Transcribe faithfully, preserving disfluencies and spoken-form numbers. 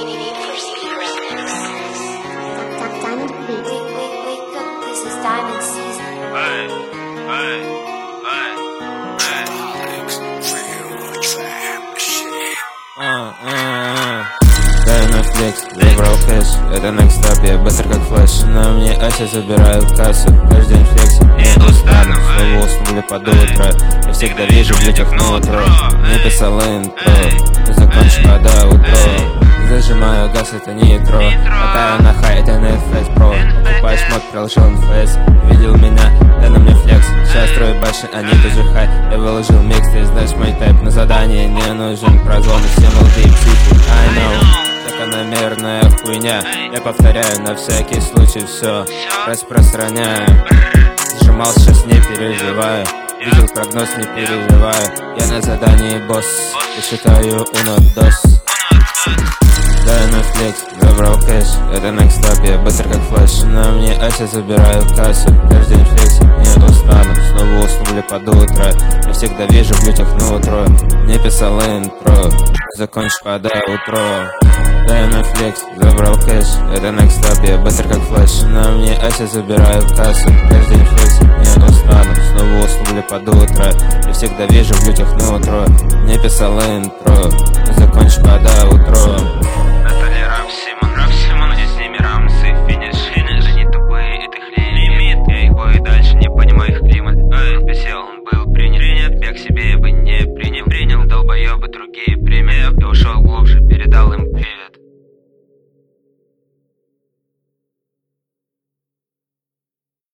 Дай на флекс, забрал кэш, это next stop, я быстро как флэш. На мне Ася забирает кассу, каждый день флексит, не устану. Снова уснули под утро, я всегда вижу в людях нутро. Мне писал интро, закончу когда утро. Зажимаю газ, это нитро, мотаю на хай, это на эф эс про. Покупаю шмот, приложил эн эф эс, видел меня, дай на мне флекс. Сейчас строю башни, они тоже хай. Я выложил микс, ты знаешь мой тайп. На задание не нужен прозвон, все молодые психи, I know. Закономерная хуйня, я повторяю на всякий случай все распространяю. Сжимал, сейчас не переживаю, видел прогноз, не переживаю. Я на задании босс, я считаю уно дос. Дай на флекс, забрал кэш, это next stop, я быстро как флэш. На мне Ася забирает кассу, каждый день флексит, не устану. Снова уснули под утро, я всегда вижу в людях нутро. Мне писал интро, закончу когда утро. Дай на флекс, забрал кэш, это next stop, я быстро как флэш. На мне Ася забирает кассу, каждый день флексит, не устану. Снова уснули под утро, я всегда вижу в людях нутро. Мне писал интро, закончу когда утро.